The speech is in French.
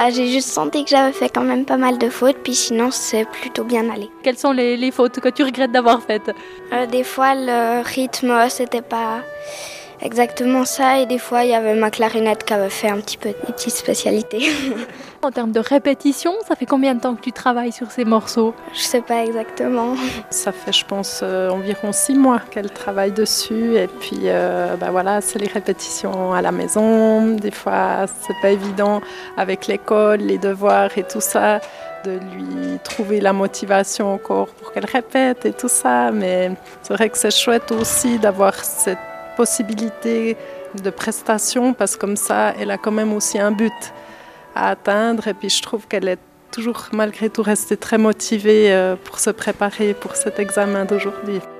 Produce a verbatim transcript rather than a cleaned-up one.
Bah, j'ai juste senti que j'avais fait quand même pas mal de fautes, puis sinon c'est plutôt bien allé. Quelles sont les, les fautes que tu regrettes d'avoir faites? Euh, des fois le rythme c'était pas exactement ça, et des fois il y avait ma clarinette qui avait fait un petit peu des petites spécialités. En termes de répétition, ça fait combien de temps que tu travailles sur ces morceaux? Je sais pas exactement. Ça fait, je pense, euh, environ six mois qu'elle travaille dessus. Et puis, euh, bah voilà, c'est les répétitions à la maison. Des fois, c'est pas évident avec l'école, les devoirs et tout ça, de lui trouver la motivation encore pour qu'elle répète et tout ça. Mais c'est vrai que c'est chouette aussi d'avoir cette possibilité de prestation, parce que comme ça, elle a quand même aussi un but à atteindre. Et puis, je trouve qu'elle est toujours, malgré tout, rester très motivée pour se préparer pour cet examen d'aujourd'hui.